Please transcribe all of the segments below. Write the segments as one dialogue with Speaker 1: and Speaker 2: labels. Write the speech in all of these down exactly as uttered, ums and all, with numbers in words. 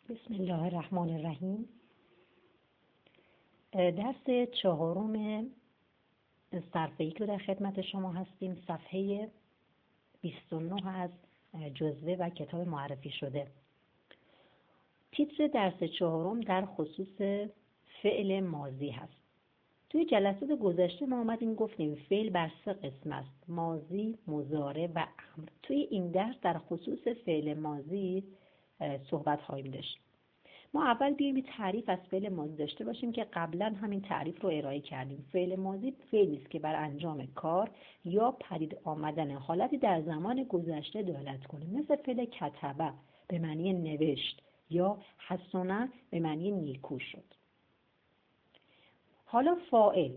Speaker 1: بسم الله الرحمن الرحیم. درس چهارم صرف یک رو در خدمت شما هستیم. صفحه بیست و نه از جزوه و کتاب معرفی شده. تیتر درس چهارم در خصوص فعل ماضی هست. توی جلسات گذشته ما اومدیم گفتیم فعل بر سه قسم است: ماضی، مضارع و امر. توی این درس در خصوص فعل ماضی صحبت خواهیم داشت. ما اول بیایم یه تعریف از فعل ماضی داشته باشیم که قبلا همین تعریف رو ارائه کردیم. فعل ماضی فعلی است که بر انجام کار یا پدید آمدن حالتی در زمان گذشته دلالت کنه، مثل فعل کتبه به معنی نوشت یا حسنه به معنی نیکو شد. حالا فاعل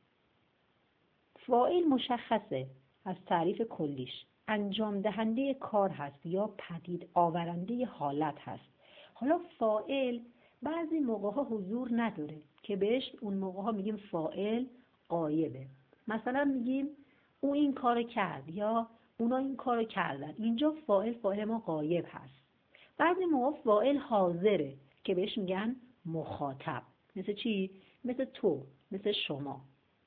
Speaker 1: فاعل مشخصه از تعریف کلیش، انجام دهنده کار هست یا پدید آورنده حالت هست. حالا فاعل بعضی موقع ها حضور نداره که بهش اون موقع ها میگیم فاعل غایبه. مثلا میگیم او این کارو کرد یا اونا این کارو کردن. اینجا فاعل فاعل ما غایب هست. بعضی موقع فاعل حاضره که بهش میگن مخاطب. مثل چی؟ مثل تو، مثل شما.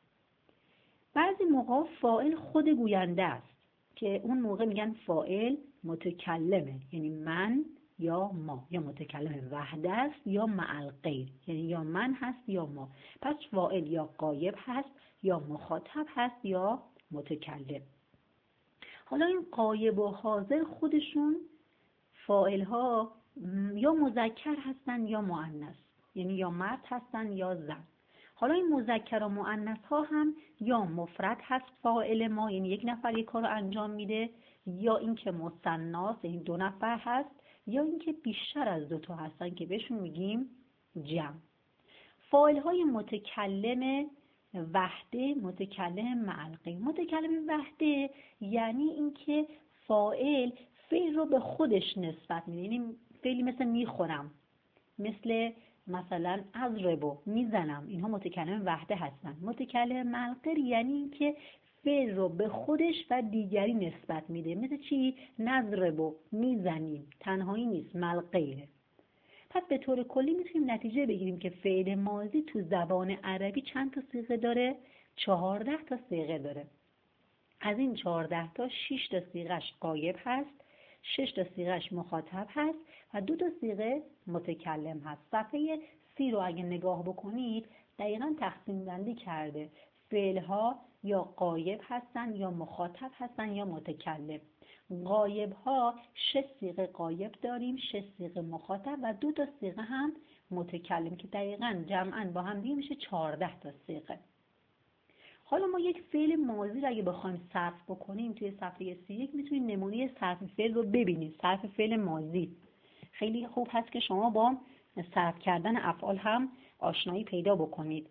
Speaker 1: بعضی موقع فاعل خود گوینده است که اون موقع میگن فاعل متکلمه، یعنی من یا ما، یا متکلم وحده است یا مع الغیر، یعنی یا من هست یا ما. پس فاعل یا غایب هست یا مخاطب هست یا متکلم. حالا این غایب و حاضر خودشون فاعل ها یا مذکر هستن یا مؤنث، یعنی یا مرد هستن یا زن. حالا این مذکر و مؤنث ها هم یا مفرد هست فاعل ما، یعنی یک نفر یک کار رو انجام میده، یا اینکه مثنی، یعنی دو نفر هست، یا اینکه بیشتر از دو تا هستن که بهشون میگیم جمع. فاعل های متکلم وحده، متکلم مع الغیر. متکلم وحده یعنی اینکه فاعل فعل رو به خودش نسبت میده، یعنی فعلی مثل میخورم، مثل مثلا اضربو میزنم، اینها متکلم وحده هستن. متکلم مع الغیر یعنی اینکه فعل رو به خودش و دیگری نسبت میده، مثل چی؟ نضربو میزنیم، تنهایی نیست، مع الغیر. پس به طور کلی میتونیم نتیجه بگیریم که فعل ماضی تو زبان عربی چند تا صیغه داره؟ چهارده تا صیغه داره. از این چهارده تا شش تا صیغه‌اش غایب هست، شش تا صیغه‌اش مخاطب هست و دو تا صیغه متکلم هست. صفحه سی رو اگه نگاه بکنید دقیقاً تقسیم بندی کرده. فعل‌ها یا غایب هستن یا مخاطب هستن یا متکلم. غایب ها شش صیغه غایب داریم، شش صیغه مخاطب و دو تا صیغه هم متکلم که دقیقاً جمعاً با هم دیگه میشه چهارده تا صیغه. حالا ما یک فعل ماضی رو اگه بخوایم صرف بکنیم توی صفحه سی و یک میتونید نمونه صرف فعل رو ببینید. صرف فعل ماضی خیلی خوب هست که شما با صرف کردن افعال هم آشنایی پیدا بکنید.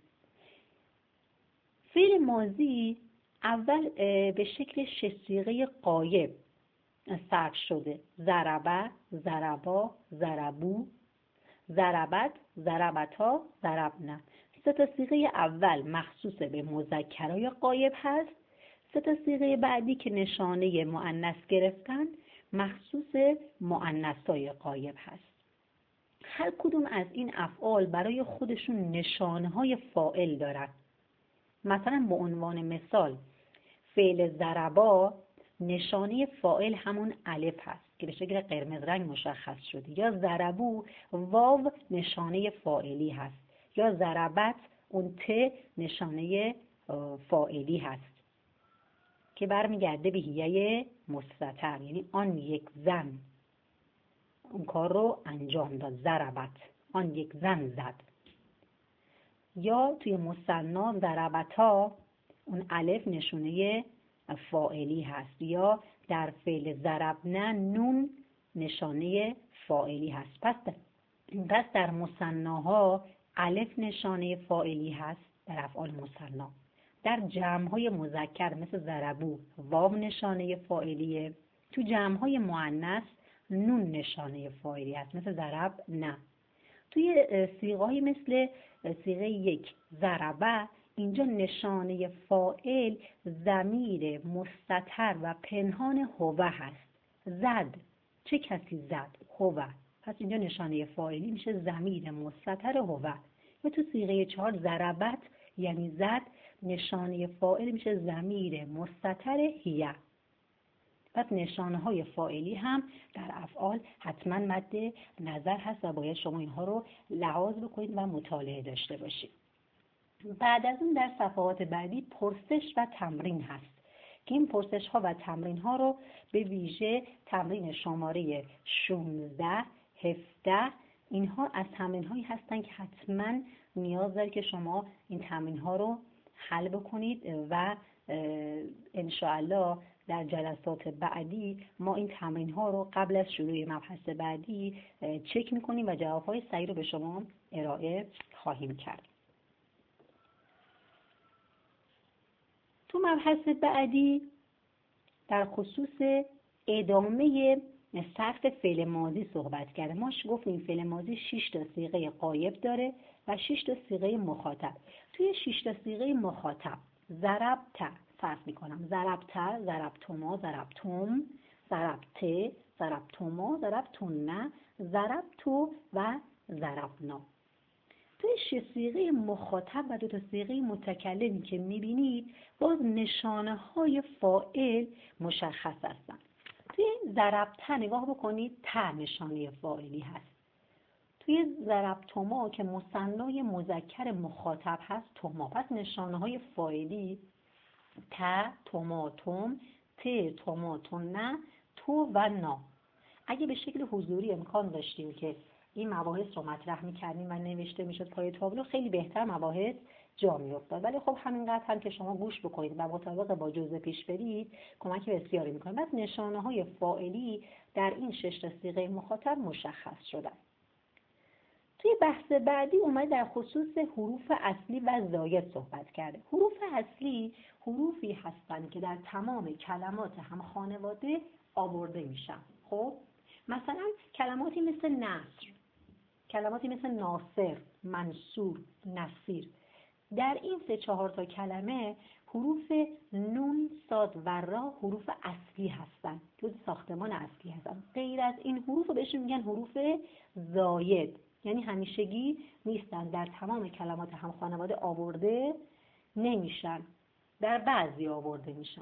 Speaker 1: فعل ماضی اول به شکل شش صیغه غایب صرف شده: ضربه، ضربا، ضربو، ضربت، ضربتا، ضربنا. سه تا صیغه اول مخصوص به مذکرای غایب هست، سه تا صیغه بعدی که نشانه مؤنث گرفتن مخصوص مؤنثای غایب هست. هر کدوم از این افعال برای خودشون نشانه‌های فاعل دارن. مثلا به عنوان مثال فعل ضربا نشانه فاعل همون الف هست که به شکل قرمز رنگ مشخص شده، یا ضربو واو نشانه فاعلی هست، یا ضربت اون ت نشانه فاعلی هست که برمیگرده به هیئه مستتر، یعنی آن یک زن اون کار رو انجام داد. ضربت آن یک زن زد. یا توی مثنا ضربتا اون الف نشانه فاعلی هست، یا در فعل ضربنا نون نشانه فاعلی هست. پس در, پس در مثناها الف نشانه فاعلی هست در افعال مثنا. در جمع‌های مذکر مثل ضربو واو نشانه فاعلیه. تو جمع‌های مؤنث نون نشانه فاعلی هست مثل ضرب نه. توی صیغه‌ای مثل صیغه یک ضربه اینجا نشانه فاعل ضمیر مستتر و پنهان هو هست. زد، چه کسی زد؟ هو. پس اینجا نشانه فاعلی میشه ضمیر مستتر هو. یا تو صیغه چهار ضربت یعنی زد، نشانه فاعل میشه ضمیر مستتر هیه. پس نشانه های فاعلی هم در افعال حتما مد نظر هست و باید شما اینها رو لحاظ بکنید و مطالعه داشته باشید. بعد از اون در صفحات بعدی پرسش و تمرین هست که این پرسش ها و تمرین ها رو به ویژه تمرین شماره شانزده، هفده، اینها از تمرین هایی هستن که حتما نیاز داره که شما این تمرین ها رو حل بکنید و انشاءالله در جلسات بعدی ما این تمرین ها رو قبل از شروع مبحث بعدی چک میکنیم و جواب های صحیح رو به شما ارائه خواهیم کرد. تو مبحث بعدی در خصوص ادامه صرف فعل ماضی صحبت کرده. ما گفتیم فعل ماضی شش تا صیغه غایب داره و شش تا صیغه مخاطب. توی شش تا صیغه مخاطب ضربت صرف میکنم. ضربت، ضربتما، ضربتم، ضربته، ضربتما، ضربتن، ضربتو و ضربنا. توی شش صیغه مخاطب و دو تا صیغه متکلمی که میبینید باز نشانه های فاعل مشخص هستن. توی ضربت نگاه بکنید ت نشانه فاعلی هست. توی ضربتما که مثنای مذکر مخاطب هست تما، پس نشانه های فاعلی ت، تما، تم، ت، تما، تن، تو و نا. اگه به شکل حضوری امکان داشتیم که این مباحث رو مطرح می‌کردیم و نوشته میشد پای تابلو خیلی بهتر مباحث جا می‌افتاد، ولی خب همینقدر هم که شما گوش بکنید و مطابق با جزء پیش برید کمک بسیاری می‌کنه. پس نشانه‌های فاعلی در این شش تا صیغه مخاطب مشخص شدن. توی بحث بعدی اومد در خصوص حروف اصلی و زاید صحبت کرده. حروف اصلی حروفی هستند که در تمام کلمات هم خانواده آورده میشن. خب مثلا کلماتی مثل نصر، کلماتی مثل ناصر، منصور، نصیر، در این سه چهار تا کلمه حروف نون، صاد و را حروف اصلی هستن، جز ساختمان اصلی هستن. غیر از این حروف رو بهشون میگن حروف زاید، یعنی همیشگی نیستن، در تمام کلمات هم خانواده آورده نمیشن، در بعضی آورده میشن.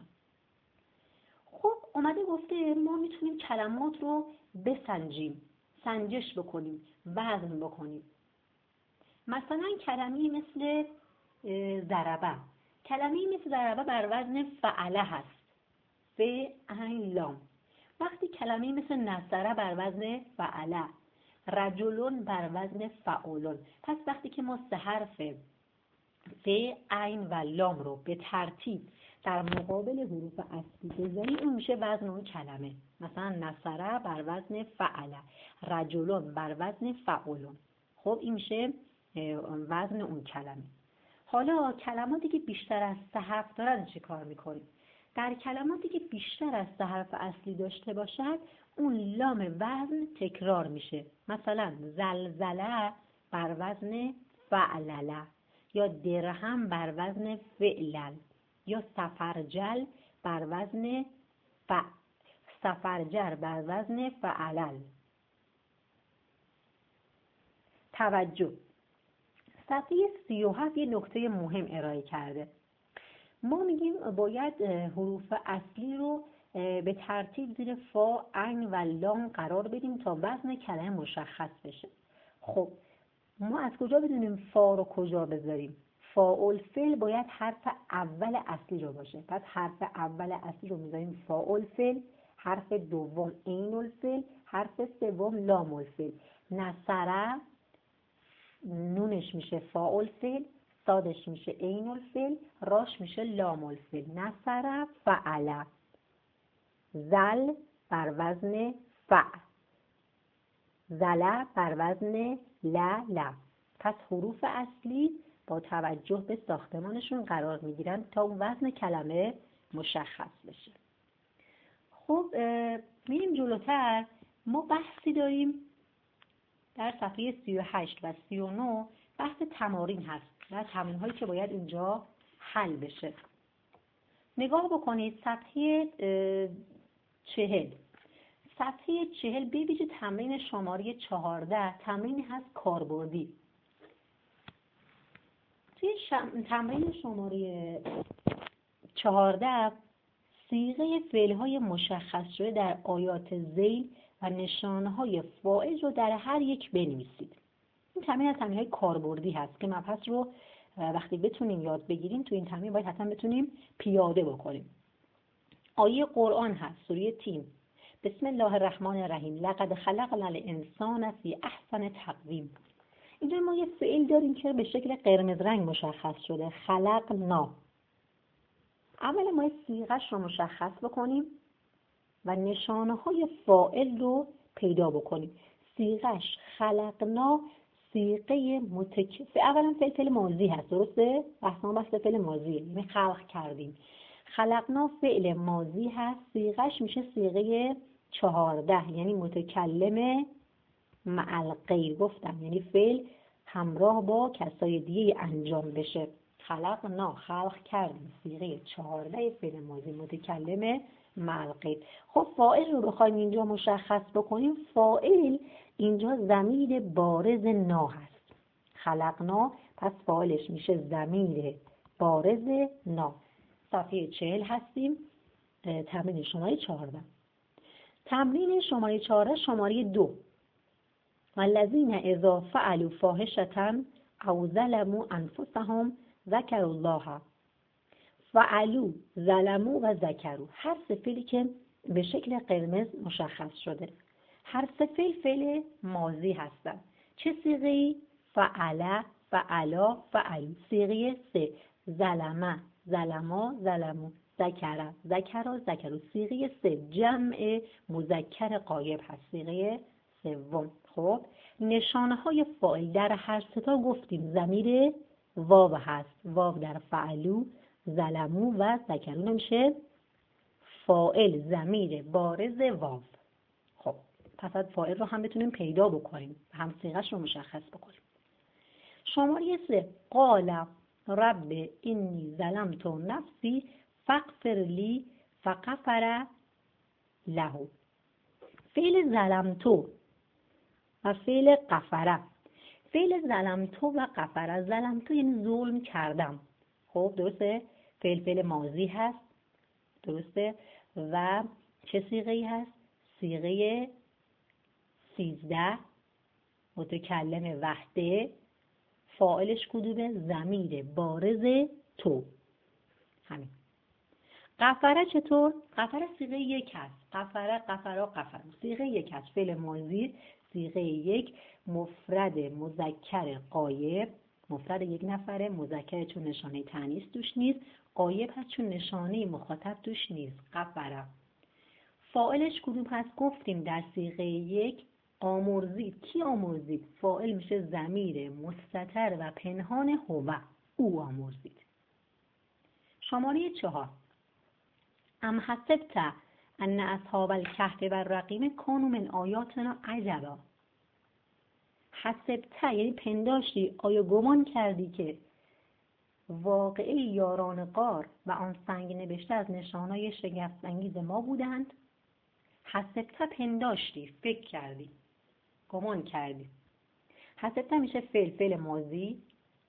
Speaker 1: خب اومده گفته ما میتونیم کلمات رو بسنجیم، سنجش بکنیم، وزن بکنیم. مثلا کلمه‌ای مثل ضربه، کلمه‌ای مثل ضربه بر وزن فعله هست، ف عین لام. وقتی کلمه‌ای مثل نصره بر وزن فعله، رجلون بر وزن فعولون. پس وقتی که ما سه حرف ف عین و لام رو به ترتیب در مقابل حروف اصلی بذاریم اون میشه وزن اون کلمه. مثلا نصره بر وزن فعله، رجلون بر وزن فعولون. خب این میشه وزن اون کلمه. حالا کلماتی که بیشتر از سه حرف دارن چه کار میکنیم؟ در کلماتی که بیشتر از سه حرف اصلی داشته باشد اون لام وزن تکرار میشه. مثلا زلزله بر وزن فعلله، یا درهم بر وزن فعلل، یا سفرجل بر وزن ف... سفرجر بر وزن فعلل. توجه، صفحه سی و هفت یه نکته مهم ارائه کرده. ما میگیم باید حروف اصلی رو به ترتیب زیر فا، عین و لام قرار بدیم تا وزن کلمه مشخص بشه. خب ما از کجا بدونیم فا رو کجا بذاریم؟ فاعل فعل باید حرف اول اصلی رو باشه. پس حرف اول اصلی رو میذاریم فاعل فعل، حرف دوم عین الفعل، حرف سوم لام الفعل. نصره نونش میشه فاعل فعل، صادش میشه عین الفعل، راش میشه لام الفعل. نصره فعله، زل بر وزن فع، زله بر وزن لا لا. پس حروف اصلی با توجه به ساختمانشون قرار میگیرن تا اون وزن کلمه مشخص بشه. خب میریم جلوتر. ما بحثی داریم در صفحه سی و هشت و سی و نه، بحث تمارین هست و تمرین هایی که باید اینجا حل بشه. نگاه بکنید صفحه چهل. صفحه چهل به ویژه تمرین شماره چهارده تمرین هست کاربردی. توی شم... تمرین شماره چهارده صیغه فعل‌های مشخص شده در آیات ذیل و نشانه‌های فاعل رو در هر یک بنویسید. این تمرین از تمرین‌های کاربردی هست که مبحث رو وقتی بتونیم یاد بگیریم تو این تمرین باید حتما بتونیم پیاده بکنیم. آیه قرآن هست سوره تین. بسم الله الرحمن الرحیم. لقد خلقنا الانسان فی احسن تقویم. اینجا ما یه فعل داریم که به شکل قرمز رنگ مشخص شده، خلقنا. اولا ما صیغه‌اش رو مشخص بکنیم و نشانه‌های فاعل رو پیدا بکنیم. صیغه‌اش خلقنا، صیغه متک اولا فعل فعل ماضی هست، درسته؟ بحث ما بحث فعل ماضیه، یعنی خلق کردیم. خلقنا فعل ماضی هست، صیغه‌اش میشه صیغه چهارده، یعنی متکلم مع الغیر گفتم، یعنی فعل همراه با کسای دیگه انجام بشه. خلقنا خلق کردیم، صیغه چهارده فعل ماضی متکلم مع الغیر. خب فاعل رو بخوایم اینجا مشخص بکنیم، فاعل اینجا ضمیر بارز نا هست. خلقنا پس فاعلش میشه ضمیر بارز نا. صفحه چهل هستیم، تمرین شماره چهارده. تمرین شماره چهارده شماره دو. والذین اذا فعلوا فاحشة او ظلموا انفسهم ذکروا الله. فعلوا، ظلموا و ذکروا، هر سه فعلی که به شکل قرمز مشخص شده، هر سه فعل فعل ماضی هستند. چه صیغه‌ای؟ فعل، فعلا، فعلوا. صیغه سه. ظلم، ظلما، ظلموا. ذکر، ذکرا، ذکروا. صیغه سه جمع مذکر غایب هست، صیغه سوم. خب نشانه‌های فاعل در هر سه تا گفتیم ضمیر واو هست. واو در فعلوا، ظلموا و ذکروا نمیشه فاعل ضمیر بارز واو. خب پس از فاعل رو هم بتونیم پیدا بکنیم، هم صیغه‌اش رو مشخص بکنیم. شماره سه. قال رب اینی ظلمت نفسی فاغفر لی فغفر له. فعل ظلمتو و فعل غفره. فعل ظلمتو و غفره. ظلمتو یعنی ظلم کردم، خب درسته؟ فعل فعل ماضی هست، درسته؟ و چه صیغه‌ای هست؟ صیغه سیزده متکلم وحده. فاعلش کدومه؟ ضمیر بارز تو. همین. غفره چطور؟ غفره صیغه یک هست. غفره، غفرا، غفر. صیغه یک هست. فعل ماضی صیغه یک، مفرد مذکر غایب. مفرد یک نفره، مذکر چون نشانه تانیث توش نیست، غایب هست چون نشانه مخاطب توش نیست. غفره. فاعلش کدوم هست؟ گفتیم در صیغه یک آمرزید. کی آمرزید؟ فاعل میشه ضمیر مستتر و پنهان هو، او آمرزید. شماره چهار. ام حسبت ان اصحاب الکهف و الرقیم کانوا من آیاتنا عجبا. حسبت یعنی پنداشتی، آیا گمان کردی که واقعه یاران غار و آن سنگ نبشته از نشانهای شگفت انگیز ما بودند؟ حسبت پنداشتی، فکر کردی، گمان کردی. حسبت میشه فعل فعل ماضی،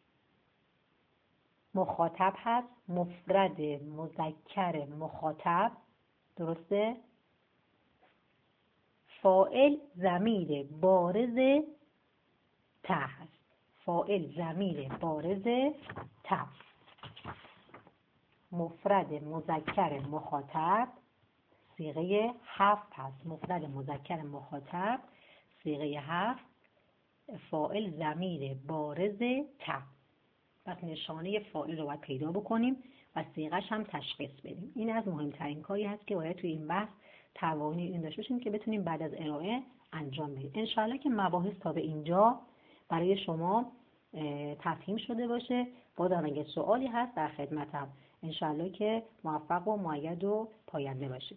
Speaker 1: مخاطب هست، مفرد مذکر مخاطب، درسته؟ فاعل ضمیر بارز ته هست. فاعل ضمیر بارز ته. مفرد مذکر مخاطب صیغه هفت هست. مفرد مذکر مخاطب صیغه هفت. فاعل ضمیر بارز ته. پس نشانه فاعل رو باید پیدا بکنیم و صیغه‌اش هم تشخیص بدیم. این از مهمترین کاری هست که باید توی این بحث توانی این داشته باشیم که بتونیم بعد از ارائه انجام بدیم. انشالله که مباحث تا به اینجا برای شما تفهیم شده باشه. بازم اگه سوالی هست در خدمتم. انشالله که موفق و مؤید و پاینده باشید.